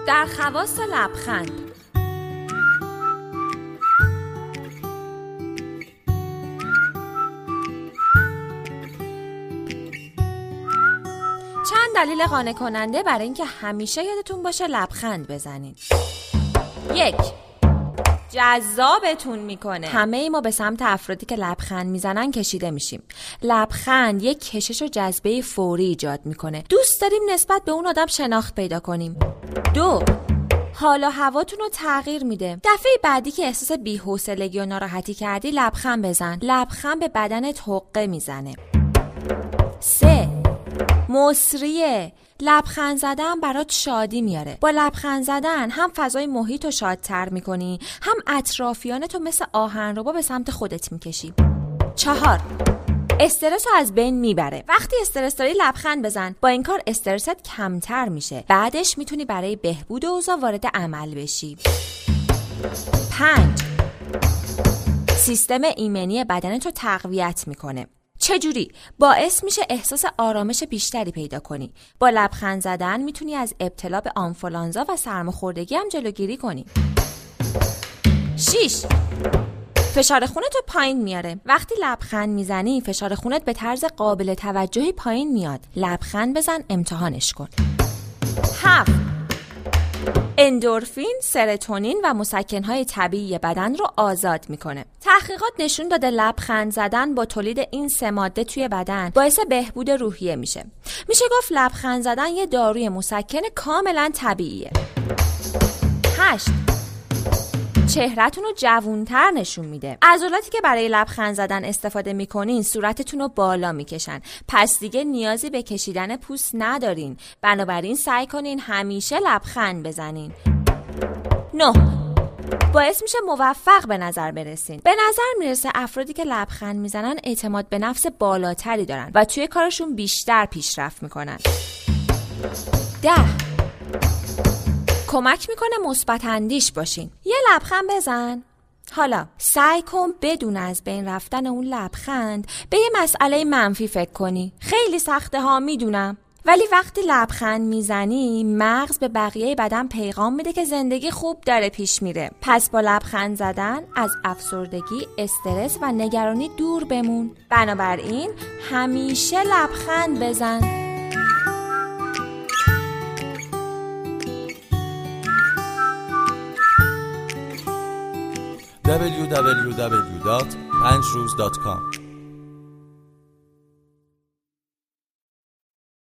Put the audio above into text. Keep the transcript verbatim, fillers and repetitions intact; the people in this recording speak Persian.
در خواص لبخند. چند دلیل قانع کننده برای اینکه همیشه یادتون باشه لبخند بزنید. یک، جذابتون میکنه. همه ای ما به سمت افرادی که لبخند میزنن کشیده میشیم. لبخند یک کشش و جذبه فوری ایجاد میکنه. دوست داریم نسبت به اون آدم شناخت پیدا کنیم. دو، حال و هواتون رو تغییر میده. دفعه بعدی که احساس بی‌حوصلگی و ناراحتی کردی لبخند بزن. لبخند به بدنت حقه میزنه. سه، مصریه. لبخند زدن برات شادی میاره. با لبخند زدن هم فضای محیط رو شادتر میکنی، هم اطرافیانتو مثل آهنربا به سمت خودت میکشی. چهار، استرس رو از بین میبره. وقتی استرس داری لبخند بزن. با این کار استرست کمتر میشه. بعدش میتونی برای بهبود اوضاع وارد عمل بشی. پنج، سیستم ایمنی بدنت رو تقویت میکنه. چجوری؟ باعث میشه احساس آرامش بیشتری پیدا کنی. با لبخند زدن میتونی از ابتلا به آنفولانزا و سرماخوردگی هم جلوگیری کنی. شش، فشار خونت رو پایین میاره. وقتی لبخند میزنی فشار خونت به طرز قابل توجهی پایین میاد. لبخند بزن، امتحانش کن. هفت، اندورفین، سروتونین و مسکن‌های طبیعی بدن رو آزاد میکنه. تحقیقات نشون داده لبخند زدن با تولید این سه ماده توی بدن باعث بهبود روحیه میشه. میشه گفت لبخند زدن یه داروی مسکن کاملا طبیعیه. هشت، چهره‌تون رو جوان‌تر نشون میده. عضلاتی که برای لبخند زدن استفاده میکنین صورتتون رو بالا میکشن. پس دیگه نیازی به کشیدن پوست ندارین. بنابراین سعی کنین همیشه لبخند بزنین. نه، باعث میشه موفق به نظر برسین. به نظر میرسه افرادی که لبخند میزنن اعتماد به نفس بالاتری دارن و توی کارشون بیشتر پیشرفت میکنن. ده، کمک میکنه مثبت اندیش باشین. یه لبخند بزن. حالا سعی کن بدون از بین رفتن اون لبخند به یه مسئله منفی فکر کنی. خیلی سخته ها، میدونم، ولی وقتی لبخند میزنی مغز به بقیه بدن پیغام میده که زندگی خوب داره پیش میره. پس با لبخند زدن از افسردگی، استرس و نگرانی دور بمون. بنابراین همیشه لبخند بزن. دبلیو دبلیو دبلیو دات پنج روز دات کام